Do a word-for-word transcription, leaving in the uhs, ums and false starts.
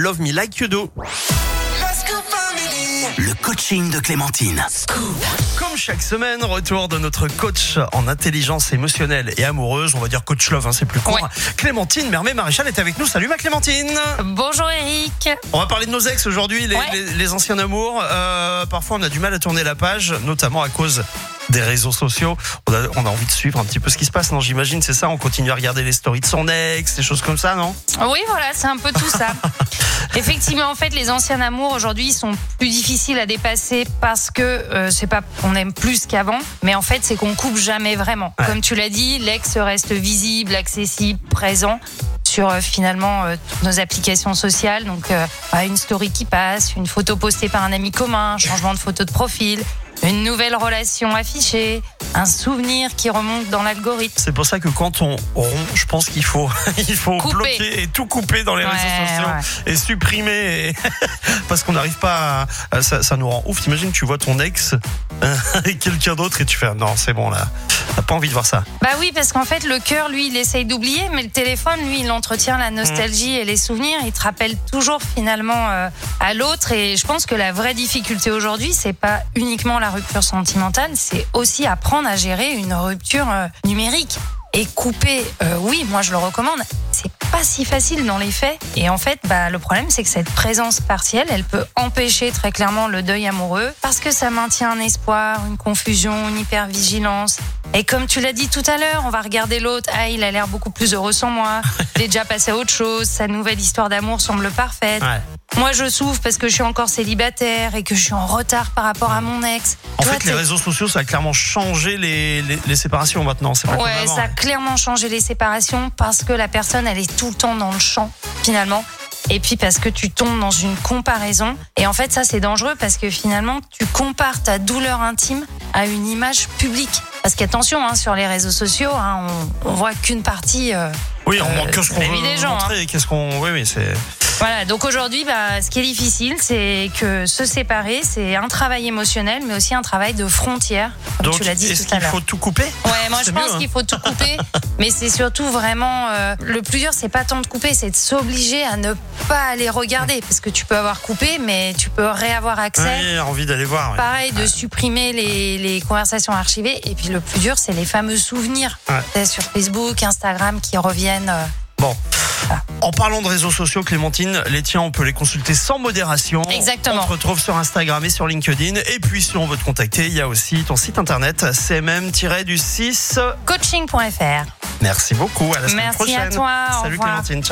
Love Me Like You Do. Le coaching de Clémentine. Comme chaque semaine, retour de notre coach en intelligence émotionnelle et amoureuse. On va dire coach love, hein, c'est plus court. Ouais. Clémentine Mermet-Maréchal est avec nous. Salut ma Clémentine. Bonjour Eric. On va parler de nos ex aujourd'hui, les, Ouais. les, les anciens amours. Euh, parfois, on a du mal à tourner la page, notamment à cause des réseaux sociaux. On a, on a envie de suivre un petit peu ce qui se passe, non? J'imagine, c'est ça. On continue à regarder les stories de son ex, des choses comme ça, non? Oui, voilà, c'est un peu tout ça. Effectivement, en fait, les anciens amours aujourd'hui sont plus difficiles à dépasser parce que euh, c'est pas qu'on aime plus qu'avant, mais en fait, c'est qu'on coupe jamais vraiment. Ouais. Comme tu l'as dit, l'ex reste visible, accessible, présent sur euh, finalement euh, toutes nos applications sociales. Donc, euh, bah, une story qui passe, une photo postée par un ami commun, un changement de photo de profil, une nouvelle relation affichée, un souvenir qui remonte dans l'algorithme. C'est pour ça que quand on rompt, je pense qu'il faut, il faut Couper. bloquer et tout couper dans les Ouais, réseaux sociaux ouais. et supprimer, et parce qu'on n'arrive pas à, ça, ça nous rend ouf. T'imagines, tu vois ton ex euh, avec quelqu'un d'autre et tu fais non, c'est bon là, t'as pas envie de voir ça. Bah oui, parce qu'en fait, le cœur, lui, il essaye d'oublier, mais le téléphone, lui, il entretient la nostalgie et les souvenirs. Il te rappelle toujours finalement euh, à l'autre. Et je pense que la vraie difficulté aujourd'hui, c'est pas uniquement la rupture sentimentale, c'est aussi apprendre à gérer une rupture euh, numérique. Et couper, euh, oui, moi je le recommande. C'est pas si facile dans les faits. Et en fait, bah, le problème, c'est que cette présence partielle, elle peut empêcher très clairement le deuil amoureux parce que ça maintient un espoir, une confusion, une hypervigilance. Et comme tu l'as dit tout à l'heure, on va regarder l'autre. Ah, il a l'air beaucoup plus heureux sans moi. Il est déjà passé à autre chose. Sa nouvelle histoire d'amour semble parfaite. Ouais. Moi, je souffre parce que je suis encore célibataire et que je suis en retard par rapport à mon ex. En Toi, fait, les t'es- réseaux sociaux, ça a clairement changé les, les, les séparations maintenant. C'est pas comme Ouais, avant, ça a hein. clairement changé les séparations parce que la personne, elle est tout le temps dans le champ, finalement. Et puis parce que tu tombes dans une comparaison. Et en fait, ça, c'est dangereux parce que finalement, tu compares ta douleur intime à une image publique. Parce qu'attention, hein, sur les réseaux sociaux, hein, on, on voit qu'une partie. euh, Oui, on euh, manque que ce de qu'on la veut vie des gens, montrer. et Qu'est-ce qu'on, oui, oui, c'est. Voilà, donc aujourd'hui, bah, ce qui est difficile, c'est que se séparer, c'est un travail émotionnel, mais aussi un travail de frontière, comme Donc, tu l'as dit est-ce tout à qu'il l'heure. faut tout couper? Ouais, moi je C'est pense mieux, hein. qu'il faut tout couper, mais c'est surtout vraiment euh, le plus dur, c'est pas tant de couper, c'est de s'obliger à ne pas aller regarder, parce que tu peux avoir coupé, mais tu peux réavoir accès. Oui, envie d'aller voir. ouais. Pareil, de supprimer les, les conversations archivées, et puis le plus dur, c'est les fameux souvenirs Ouais. C'est sur Facebook, Instagram qui reviennent. euh, Bon. En parlant de réseaux sociaux, Clémentine, les tiens, on peut les consulter sans modération. Exactement. On te retrouve sur Instagram et sur LinkedIn. Et puis, si on veut te contacter, il y a aussi ton site internet, c m m du six. coaching point f r. Merci beaucoup. À la semaine Merci prochaine. à toi. Au Salut revoir. Clémentine. Ciao.